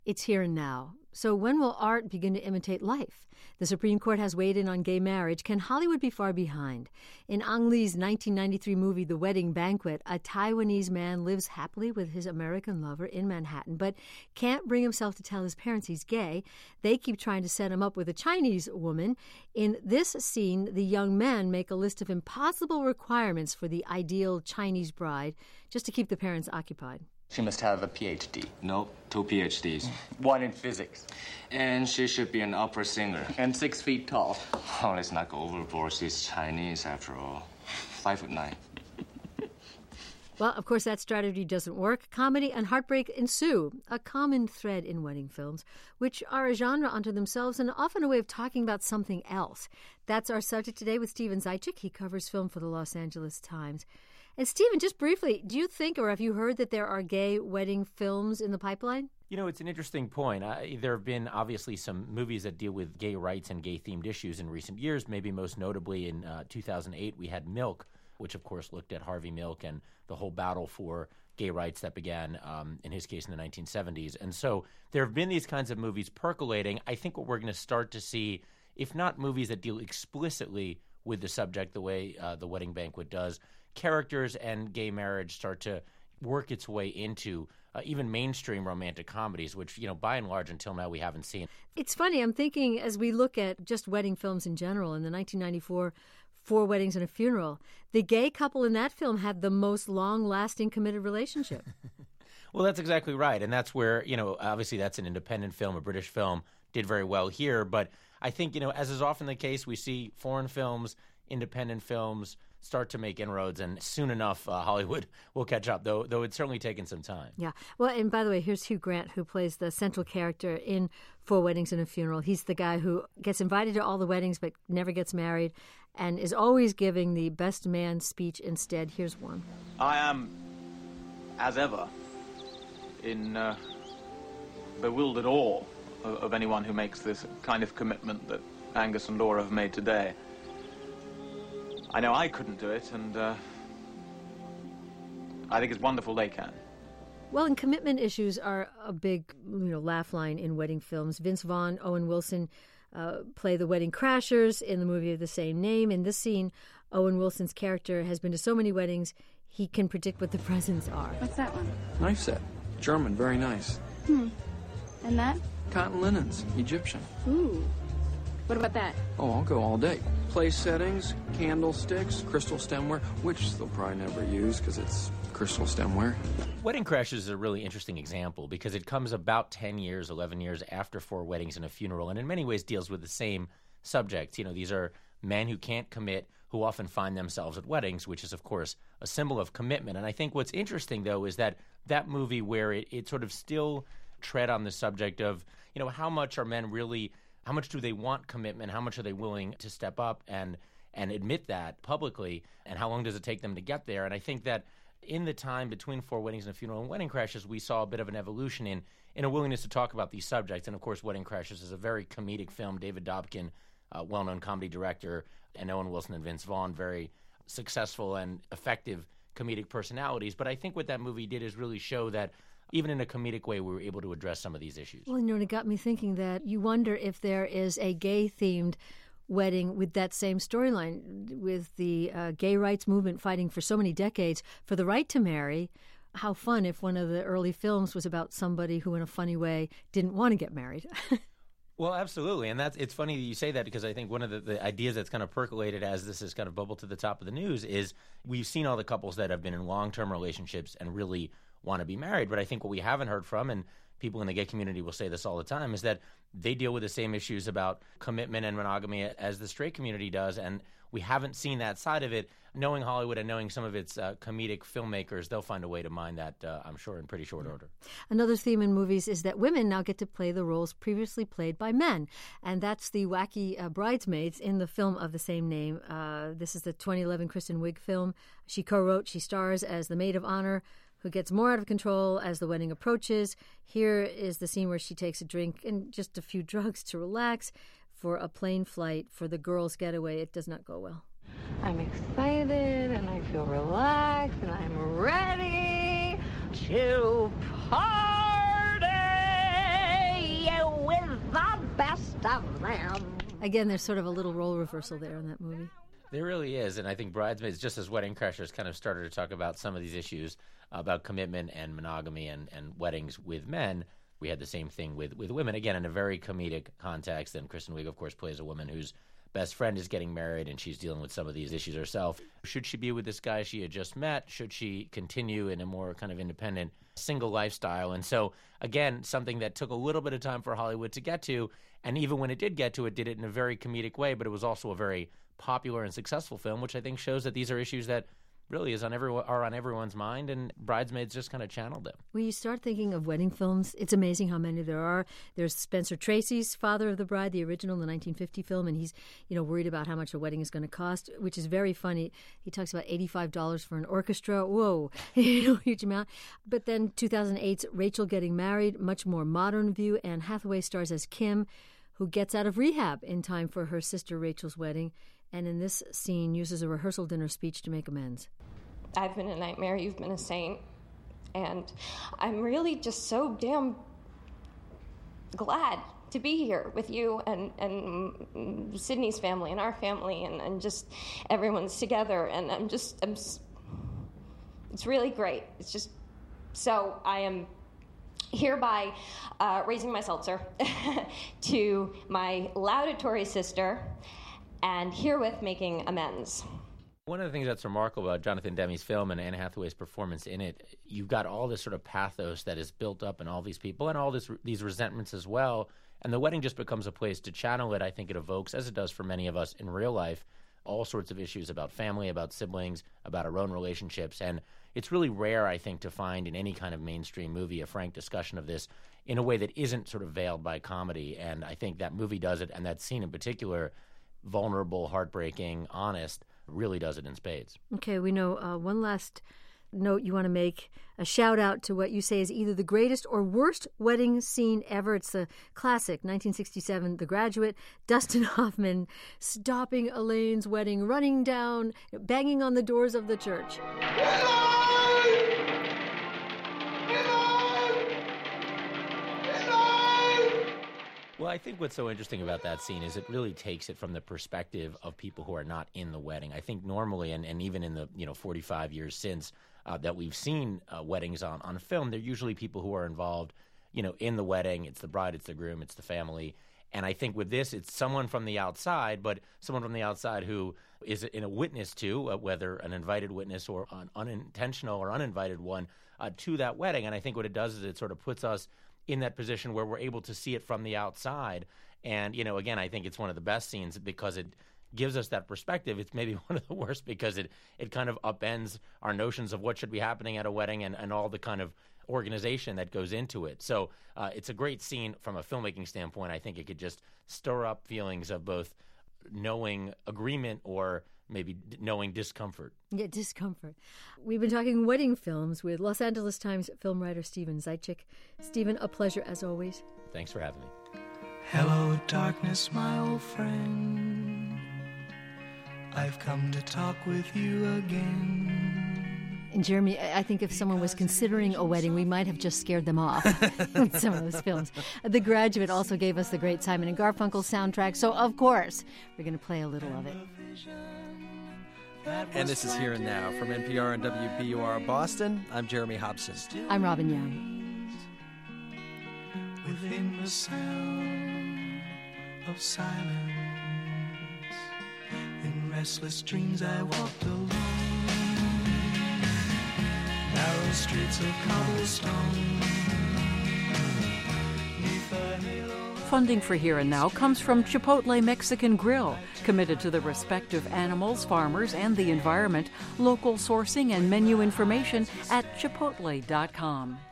It's here and now. So when will art begin to imitate life? The Supreme Court has weighed in on gay marriage. Can Hollywood be far behind? In Ang Lee's 1993 movie The Wedding Banquet, a Taiwanese man lives happily with his American lover in Manhattan, but can't bring himself to tell his parents he's gay. They keep trying to set him up with a Chinese woman. In this scene, the young men make a list of impossible requirements for the ideal Chinese bride just to keep the parents occupied. She must have a PhD. Nope, 2 PhDs. One in physics. And she should be an opera singer. And 6 feet tall. Oh, let's not go overboard. She's Chinese after all. 5'9". Well, of course, that strategy doesn't work. Comedy and heartbreak ensue, a common thread in wedding films, which are a genre unto themselves and often a way of talking about something else. That's our subject today with Steven Zajic. He covers film for the Los Angeles Times. And Steven, just briefly, do you think or have you heard that there are gay wedding films in the pipeline? You know, it's an interesting point. There have been obviously some movies that deal with gay rights and gay-themed issues in recent years. Maybe most notably in 2008, we had Milk, which of course looked at Harvey Milk and the whole battle for gay rights that began, in his case, in the 1970s. And so there have been these kinds of movies percolating. I think what we're going to start to see, if not movies that deal explicitly with the subject the way The Wedding Banquet does, characters and gay marriage start to work its way into even mainstream romantic comedies, which, you know, by and large, until now, we haven't seen. It's funny. I'm thinking as we look at just wedding films in general, in the 1994 Four Weddings and a Funeral, the gay couple in that film had the most long-lasting committed relationship. Well, that's exactly right. And that's where, you know, obviously that's an independent film, a British film, did very well here. But I think, you know, as is often the case, we see foreign films, independent films start to make inroads, and soon enough, Hollywood will catch up, though it's certainly taken some time. Yeah. Well, and by the way, here's Hugh Grant, who plays the central character in Four Weddings and a Funeral. He's the guy who gets invited to all the weddings but never gets married and is always giving the best man speech instead. Here's one. I am, as ever, in bewildered awe of anyone who makes this kind of commitment that Angus and Laura have made today. I know I couldn't do it, and I think it's wonderful they can. Well, and commitment issues are a big, laugh line in wedding films. Vince Vaughn, Owen Wilson play the wedding crashers in the movie of the same name. In this scene, Owen Wilson's character has been to so many weddings, he can predict what the presents are. What's that one? Knife set. German, very nice. And that? Cotton linens, Egyptian. Ooh. What about that? Oh, I'll go all day. Place settings, candlesticks, crystal stemware, which they'll probably never use because it's crystal stemware. Wedding Crashers is a really interesting example because it comes about 10 years, 11 years after Four Weddings and a Funeral, and in many ways deals with the same subject. You know, these are men who can't commit, who often find themselves at weddings, which is, of course, a symbol of commitment. And I think what's interesting, though, is that movie where it sort of still tread on the subject of, how much are men really... How much do they want commitment? How much are they willing to step up and admit that publicly? And how long does it take them to get there? And I think that in the time between Four Weddings and a Funeral and Wedding Crashers, we saw a bit of an evolution in a willingness to talk about these subjects. And, of course, Wedding Crashers is a very comedic film. David Dobkin, a well-known comedy director, and Owen Wilson and Vince Vaughn, very successful and effective comedic personalities. But I think what that movie did is really show that even in a comedic way, we were able to address some of these issues. Well, it got me thinking that you wonder if there is a gay-themed wedding with that same storyline, with the gay rights movement fighting for so many decades for the right to marry. How fun if one of the early films was about somebody who, in a funny way, didn't want to get married. Well, absolutely. And it's funny that you say that because I think one of the ideas that's kind of percolated as this has kind of bubbled to the top of the news is we've seen all the couples that have been in long-term relationships and really want to be married. But I think what we haven't heard from, and people in the gay community will say this all the time, is that they deal with the same issues about commitment and monogamy as the straight community does. And we haven't seen that side of it. Knowing Hollywood and knowing some of its comedic filmmakers, they'll find a way to mine that, I'm sure, in pretty short order. Another theme in movies is that women now get to play the roles previously played by men. And that's the wacky bridesmaids in the film of the same name. This is the 2011 Kristen Wiig film. She co-wrote, she stars as the maid of honor, who gets more out of control as the wedding approaches. Here is the scene where she takes a drink and just a few drugs to relax for a plane flight. For the girls' getaway, it does not go well. I'm excited and I feel relaxed and I'm ready to party. best of them. Again, there's sort of a little role reversal there in that movie. There really is, and I think Bridesmaids, just as Wedding Crashers, kind of started to talk about some of these issues about commitment and monogamy and weddings with men. We had the same thing with women, again, in a very comedic context, and Kristen Wiig, of course, plays a woman whose best friend is getting married, and she's dealing with some of these issues herself. Should she be with this guy she had just met? Should she continue in a more kind of independent, single lifestyle? And so, again, something that took a little bit of time for Hollywood to get to, and even when it did get to it, did it in a very comedic way, but it was also a very popular and successful film, which I think shows that these are issues that really are on everyone's mind, and Bridesmaids just kind of channeled them. When you start thinking of wedding films, it's amazing how many there are. There's Spencer Tracy's Father of the Bride, the original, the 1950 film, and he's worried about how much a wedding is going to cost, which is very funny. He talks about $85 for an orchestra. Whoa, huge amount. But then 2008's Rachel Getting Married, much more modern view. Anne Hathaway stars as Kim, who gets out of rehab in time for her sister Rachel's wedding, and in this scene uses a rehearsal dinner speech to make amends. I've been a nightmare, you've been a saint, and I'm really just so damn glad to be here with you and Sydney's family and our family and just everyone's together, and it's really great. It's just, so I am hereby raising my seltzer to my laudatory sister and herewith making amends. One of the things that's remarkable about Jonathan Demme's film and Anne Hathaway's performance in it, you've got all this sort of pathos that is built up in all these people and all these resentments as well. And the wedding just becomes a place to channel it. I think it evokes, as it does for many of us in real life, all sorts of issues about family, about siblings, about our own relationships. And it's really rare, I think, to find in any kind of mainstream movie a frank discussion of this in a way that isn't sort of veiled by comedy. And I think that movie does it, and that scene in particular, vulnerable, heartbreaking, honest, really does it in spades. Okay, we know one last note you want to make, a shout out to what you say is either the greatest or worst wedding scene ever. It's the classic 1967 The Graduate, Dustin Hoffman stopping Elaine's wedding, running down, banging on the doors of the church. Well, I think what's so interesting about that scene is it really takes it from the perspective of people who are not in the wedding. I think normally, and even in the 45 years since that we've seen weddings on film, they're usually people who are involved, in the wedding. It's the bride, it's the groom, it's the family. And I think with this, it's someone from the outside, but someone from the outside who is in a witness to, whether an invited witness or an unintentional or uninvited one, to that wedding. And I think what it does is it sort of puts us in that position where we're able to see it from the outside. And, again, I think it's one of the best scenes because it gives us that perspective. It's maybe one of the worst because it kind of upends our notions of what should be happening at a wedding and all the kind of organization that goes into it. So it's a great scene from a filmmaking standpoint. I think it could just stir up feelings of both knowing agreement or maybe knowing discomfort. Yeah, discomfort. We've been talking wedding films with Los Angeles Times film writer Steven Zaitchik. Steven, a pleasure as always. Thanks for having me. Hello, darkness, my old friend. I've come to talk with you again. And Jeremy, I think if someone was considering a wedding, we might have just scared them off with some of those films. The Graduate also gave us the great Simon & Garfunkel soundtrack, so of course we're going to play a little of it. And this is Here and Now from NPR and WBUR Boston. I'm Jeremy Hobson. I'm Robin Young. Within the sound of silence, in restless dreams I walked alone, narrow streets of cobblestone. Funding for Here and Now comes from Chipotle Mexican Grill, committed to the respect of animals, farmers, and the environment. Local sourcing and menu information at chipotle.com.